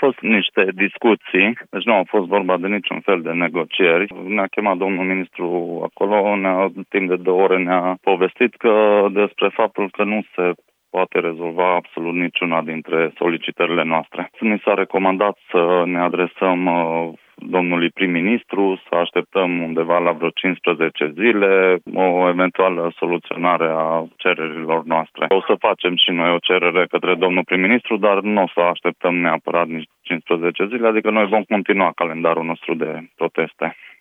fost niște discuții, deci nu au fost vorba de niciun fel de negocieri. Ne-a chemat domnul ministru acolo, timp de 2 ore ne-a povestit despre faptul că nu se poate rezolva absolut niciuna dintre solicitările noastre. Mi s-a recomandat să ne adresăm domnului prim-ministru, să așteptăm undeva la vreo 15 zile o eventuală soluționare a cererilor noastre. O să facem și noi o cerere către domnul prim-ministru, dar nu o să așteptăm neapărat nici 15 zile, adică noi vom continua calendarul nostru de proteste.